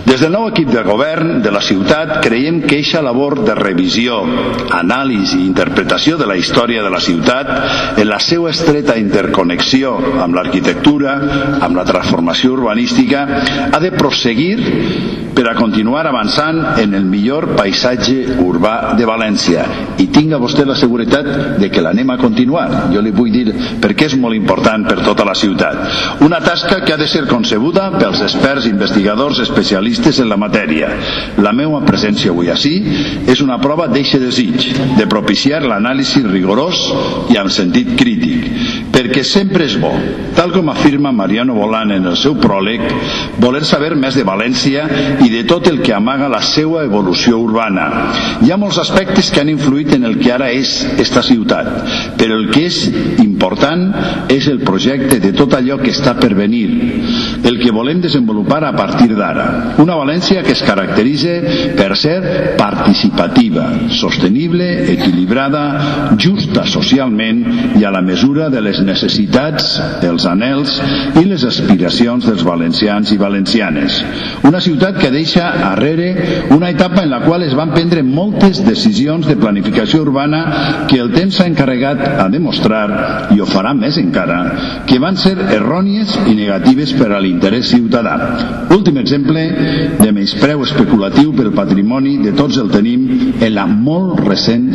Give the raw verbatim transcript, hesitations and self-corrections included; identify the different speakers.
Speaker 1: Des del nou equip de govern de la ciutat creiem que eixa labor de revisió, anàlisi i interpretació de la història de la ciutat en la seva estreta interconnexió amb l'arquitectura, amb la transformació urbanística, ha de prosseguir per a continuar avançant en el millor paisatge urbà de València. I tinga vostè la seguretat de que l'anem a continuar. Jo li vull dir perquè és molt important per tota la ciutat. Una tasca que ha de ser concebuda pels experts investigadors especialistes en la matèria. La meva presència avui ací és una prova d'eixe desig de propiciar l'anàlisi rigorós i amb sentit crític, perquè sempre és bo, tal com afirma Mariano Bolán en el seu pròleg, voler saber més de València i de tot el que amaga la seva evolució urbana. Hi ha molts aspectes que han influït en el que ara és esta ciutat, però el que és important és el projecte de tot allò que està per venir, el que volem desenvolupar a partir d'ara. Una València que es caracteritza per ser participativa, sostenible, equilibrada, justa socialment i a la mesura de les necessitats, els anhels i les aspiracions dels valencians i valencianes. Una ciutat que deixa arrere una etapa en la qual es van prendre moltes decisions de planificació urbana que el temps s'ha encarregat a demostrar, i ho farà més encara, que van ser errònies i negatives per a l'interès ciutadà. Últim exemple de menyspreu especulatiu pel patrimoni de tots el tenim en la molt recent